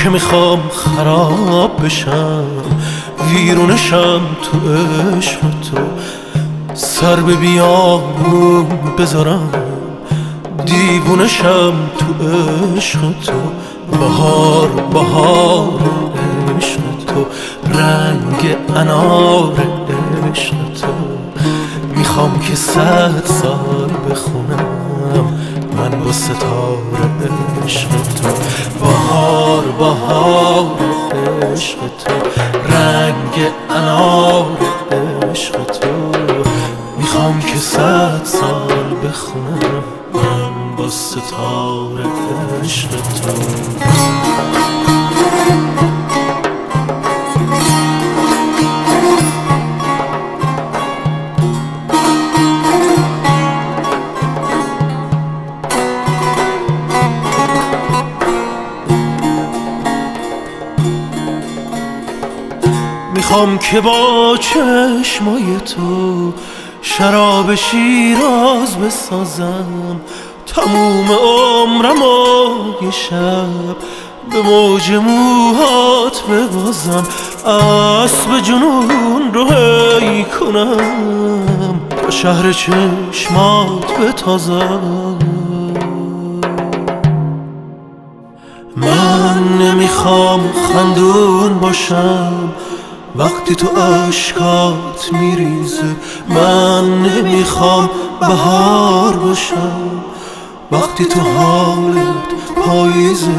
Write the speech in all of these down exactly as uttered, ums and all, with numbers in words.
که میخوام خراب بشم، ویرونشم تو عشق تو، سر به بیابون بذارم، دیوونشم تو عشق تو. بهار بهار عشق تو، رنگ انار عشق تو، میخوام که صد سال بخونم من با ستاره عشق تو. بهار بهار عشق تو، رنگ انار عشق تو، میخوام که صد سال بخونم من با ستاره عشق تو. میخوام که با چشمای تو شراب شیراز بسازم، تموم عمرم و یه شب به موج موهات ببازم، اسب جنون رو هی کنم تا شهر چشمات بتازم. من نمیخوام خندون باشم وقتی تو اشکات میریزه، من نمیخوام بهار باشم وقتی تو حالت پاییزه.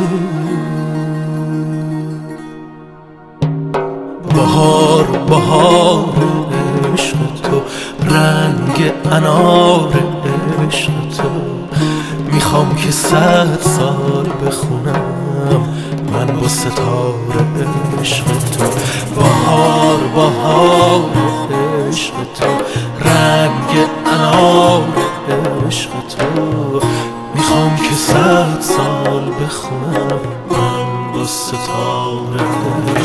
بهار بهار عشق تو، رنگ انار عشق تو، میخوام که صد سال بخونم من با ستاره عشق تو. بهار بهار عشق تو، رنگ انار عشق تو، میخوام که صد سال بخونم من با ستاره